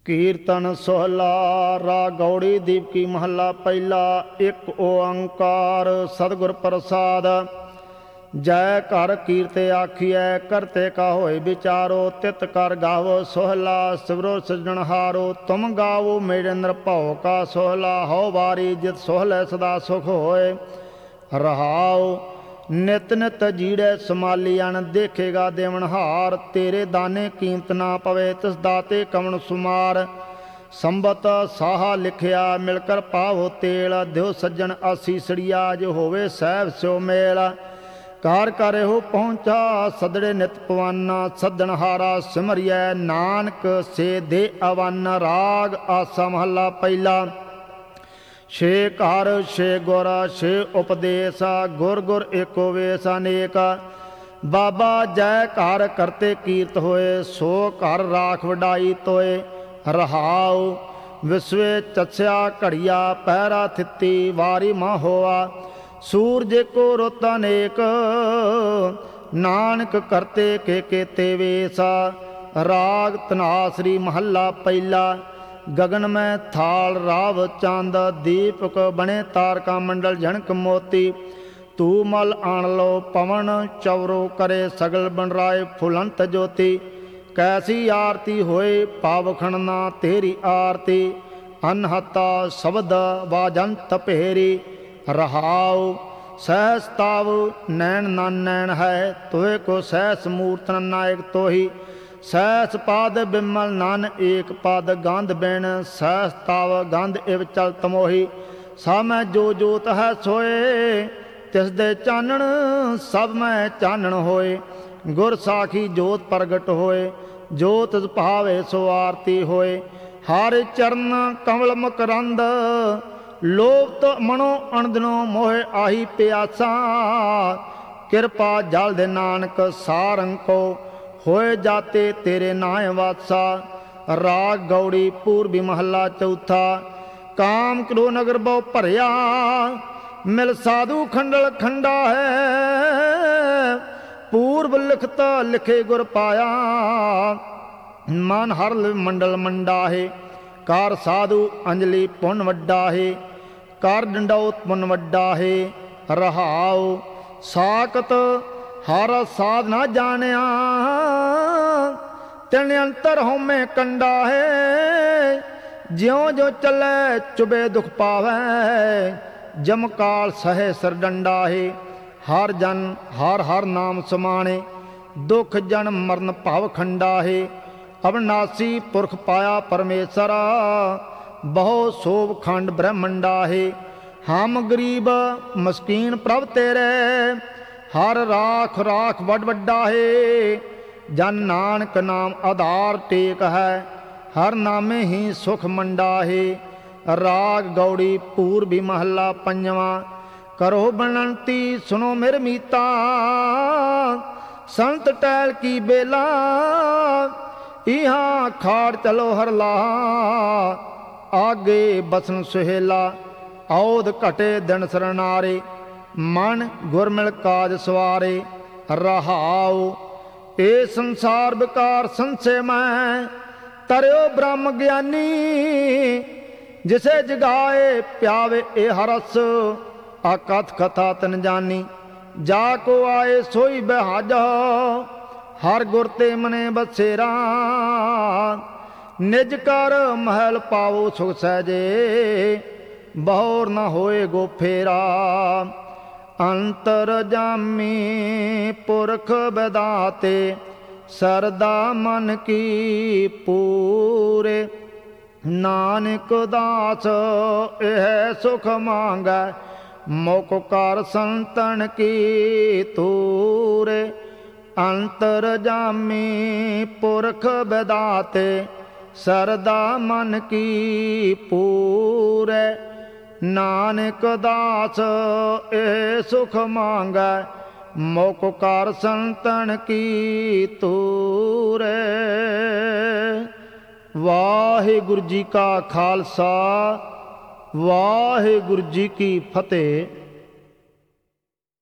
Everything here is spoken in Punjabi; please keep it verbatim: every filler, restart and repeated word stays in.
ਕੀਰਤਨ ਸੋਹਲਾ ਰਾਗ ਗੌੜੀ ਦੀਪਕੀ ਮਹੱਲਾ ਪਹਿਲਾ। ਇੱਕ ਓੰਕਾਰ ਸਤਿਗੁਰ ਪ੍ਰਸਾਦ। ਜੈ ਘਰ ਕੀਰਤੇ ਆਖੀਐ ਕਰਤੇ ਕਾ ਹੋਏ ਵਿਚਾਰੋ। ਤਿਤ ਕਰ ਗਾਵੋ ਸੋਹਲਾ ਸਿਵਰੋ ਸਿਰਜਣਹਾਰੋ। ਤੁਮ ਗਾਵੋ ਮੇਰੇ ਨਿਰਭਉ ਕਾ ਸੋਹਲਾ। ਹਉ ਵਾਰੀ ਜਿਤ ਸੋਹਲੇ ਸਦਾ ਸੁਖ ਹੋਏ। ਰਹਾਉ ਨਿਤ ਨਿਤ ਜੀੜੈ ਸਮਾਲੀਅਨ ਦੇਖੇਗਾ ਦੇਵਨਹਾਰ। ਤੇਰੇ ਦਾਨੇ ਕੀਮਤ ਨਾ ਪਵੇ ਤਿਸ ਦਾਤੇ ਕਵਣ ਸੁਮਾਰ। ਸੰਬਤ ਸਾਹਾ ਲਿਖਿਆ ਮਿਲ ਕਰ ਪਾਵੋ ਤੇਲ। ਦਿਓ ਸੱਜਣ ਆਸੀਸੜੀਆ ਜੋ ਹੋਵੇ ਸਹਿਬ ਸਿਓ ਮੇਲ। ਕਾਰ ਕਰ ਇਹੋ ਪਹੁੰਚਾ ਸਦੜੇ ਨਿਤ ਪਵਾਨਾ। ਸੱਦਣਹਾਰਾ ਸਿਮਰਿਐ ਨਾਨਕ ਸੇ ਦੇ ਅਵਨ। ਰਾਗ ਆਸਾ ਮਹੱਲਾ ਪਹਿਲਾ। ਛੇ ਘਰ ਛੇ ਗੁਰ ਛੇ ਉਪਦੇਸ। ਗੁਰ ਗੁਰ ਏਕੋ ਵੇਸ ਅਨੇਕ। ਬਾਬਾ ਜੈ ਘਰ ਕਰਤੇ ਕੀਰਤ ਹੋਏ। ਸੋ ਘਰ ਰਾਖ ਵਡਾਈ ਤੋਏ। ਰਹਾਉ ਵਿਸਵੇ ਚਛਿਆ ਘੜੀਆ ਪਹਿਰਾ ਥਿੱਤੀ। ਵਾਰੀ ਮਾ ਹੋਆ ਸੂਰਜ ਕੋ ਰੁੱਤ ਅਨੇਕ। ਨਾਨਕ ਕਰਤੇ ਕੇ ਕੇਤੇ ਵੇਸ। ਰਾਗ ਧਨਾਸਰੀ ਮਹੱਲਾ ਪਹਿਲਾ। ਗਗਨ ਮੈਂ ਥਾਲ ਰਾਵ ਚੰਦ। ਦੀਪਕ ਬਣੇ ਤਾਰਕਾ ਮੰਡਲ ਜਣਕ ਮੋਤੀ। ਤੂ ਮਲ ਆਣ ਲੋ ਪਵਨ ਚਵਰੋ ਕਰੇ ਸਗਲ ਬਣਰਾਏ ਫੁਲੰਤ ਜੋਤੀ। ਕੈਸੀ ਆਰਤੀ ਹੋਏ ਪਾਵਖਣ ਨਾ ਤੇਰੀ ਆਰਤੀ। ਅਨਹਤਾ ਸ਼ਬਦ ਵਾਜੰਤ ਭੇਰੀ। ਰਹਾਉ ਸਹਿਸ ਤਾਵ ਨੈਣ ਨਨ ਨੈਣ ਹੈ। ਤੋਏ ਕੋ ਸਹਿਸ ਮੂਰਤ ਨਾਇਕ ਤੋਹੀ। ਸਹਿਸ ਪਾਦ ਬਿਮਲ ਨਨ ਏਕ ਪਦ ਗੰਧ ਬਿਨ। ਸਹਿਸ ਤਾਵ ਗੰਧ ਇਵ ਚਲਤ ਮੋਹੀ। ਸਭ ਮੈਂ ਜੋ ਜੋਤ ਹੈ ਸੋਏ। ਤਿਸ ਦੇ ਚਾਨਣ ਸਭ ਮੈਂ ਚਾਨਣ ਹੋਏ। ਗੁਰ ਸਾਖੀ ਜੋਤ ਪ੍ਰਗਟ ਹੋਏ। ਜੋ ਤਿਸ ਭਾਵੇ ਸੋ ਆਰਤੀ ਹੋਏ। ਹਰਿ ਚਰਨ ਕਮਲ ਮਕਰੰਦ। ਲੋਭਤ ਮਨੋ ਅਣਦਨੋ ਮੋਹਿ ਆਹੀ ਪਿਆਸਾ। ਕਿਰਪਾ ਜਲ ਦੇ ਨਾਨਕ ਸਾਰੰਗ ਕੋ। ਹੋਏ ਜਾਤੇ ਤੇਰੇ ਨਾਇ ਵਾਸਾ। ਰਾਗ ਗੌੜੀ ਪੂਰਬੀ ਮਹੱਲਾ ਚੌਥਾ। ਕਾਮ ਕ੍ਰੋਧ ਨਗਰ ਬਹੁ ਭਰਿਆ। ਮਿਲ ਸਾਧੂ ਖੰਡਲ ਖੰਡਾ ਹੈ। ਪੂਰਬ ਲਿਖਤ ਲਿਖੇ ਗੁਰ ਪਾਇਆ। ਮਨ ਹਰ ਮੰਡਲ ਮੰਡਾ ਹੈ। ਕਾਰ ਸਾਧੂ ਅੰਜਲੀ ਪੁੰਨ ਵੱਡਾ ਹੈ। ਕਰ ਡੰਡੌਤ ਪੁੰਨ ਵੱਡਾ ਹੈ। ਰਹਾਉ ਸਾਕਤ ਹਰ ਸਾਧ ਨਾ ਜਾਣਿਆ। ਤਿਨ ਅੰਤਰ ਹਉਮੈ ਕੰਡਾ ਹੈ। ਜਿਉ ਜਿਉ ਚੱਲੈ ਚੁਬੇ ਦੁਖ ਪਾਵੈ। ਜਮ ਕਾਲ ਸਹੇ ਸਿਰ ਡੰਡਾ ਹੈ। ਹਰ ਜਨ ਹਰ ਹਰ ਨਾਮ ਸਮਾਣੇ। ਦੁਖ ਜਨਮ ਮਰਨ ਭਵ ਖੰਡਾ ਹੈ। ਅਵਨਾਸੀ ਪੁਰਖ ਪਾਇਆ ਪਰਮੇਸ਼ਰਾ। ਬਹੁ ਸੋਭ ਖੰਡ ਬ੍ਰਹਮੰਡਾ ਹੈ। ਹਮ ਗਰੀਬ ਮਸਕੀਨ ਪ੍ਰਭ ਤੇਰੇ। ਹਰ ਰਾਖ ਰਾਖ ਵੱਡ ਵੱਡਾ ਹੈ। ਜਨ ਨਾਨਕ ਨਾਮ ਆਧਾਰ ਟੇਕ ਹੈ। ਹਰ ਨਾਮੇ ਹੀ ਸੁਖ ਮੰਡਾ ਹੈ। ਰਾਗ ਗੌੜੀ ਪੂਰਬੀ ਮਹੱਲਾ ਪੰਜਵਾਂ। ਕਰੋ ਬਨੰਤੀ ਸੁਨੋ ਮੇਰ ਮੀਤਾ। ਸੰਤ ਟਹਿਲ ਕੀ ਬੇਲਾ। ਇਹਾਂ ਖਾੜ ਚਲੋ ਹਰ ਲਾਹਾ। ਆਗੇ ਬਸਨ ਸੁਹੇਲਾ। ਔਧ ਘਟੇ ਦਿਨ ਸਰਨਾਰੇ। ਮਨ ਗੁਰ ਮਿਲ ਕਾਜ ਸਵਾਰੇ। ਰਹਾਉ ਇਹ ਸੰਸਾਰ ਵਿਕਾਰ ਸੰਸੇ ਮੈਂ। ਤਰਿਓ ਬ੍ਰਹਮ ਗਿਆਨੀ। ਜਿਸੇ ਜਗਾਏ ਪਿਆਵੇ ਇਹ ਹਰਸ। ਆਕਥ ਕਥਾ ਤਨ ਜਾਨੀ। ਜਾ ਕੋ ਆਏ ਸੋਈ ਬਿਹਾਜਾ। ਹਰ ਗੁਰ ਤੇ ਮਨੇ ਬਸੇਰਾ। ਨਿਜ ਕਰ ਮਹਿਲ ਪਾਵੋ ਸੁਖ ਸਹਿਜੇ। ਬਹੁਰ ਨਾ ਹੋਏ ਗੋ ਫੇਰਾ। ਅੰਤਰ ਜਾਮੀ ਪੁਰਖ ਵਿਦਾਤੇ। ਸਰਦਾ ਮਨ ਕੀ ਪੂਰੇ। ਨਾਨਕ ਦਾਸ ਇਹ ਸੁਖ ਮੰਗੈ। ਮੁਖ ਕਰ ਸੰਤਨ ਕੀ ਤੂਰੇ। ਅੰਤਰ ਜਾਮੀ ਪੁਰਖ ਵਿਦਾਤੇ। ਸਰਦਾ ਮਨ ਕੀ ਪੂਰੇ। ਨਾਨਕ ਦਾਸ ਇਹ ਸੁਖ ਮੰਗੈ। ਮੁਖ ਕਰ ਸੰਤਨ ਕੀ ਤੂਰੇ। ਵਾਹਿਗੁਰੂ ਜੀ ਕਾ ਖਾਲਸਾ ਵਾਹਿਗੁਰੂ ਜੀ ਕੀ ਫਤਿਹ।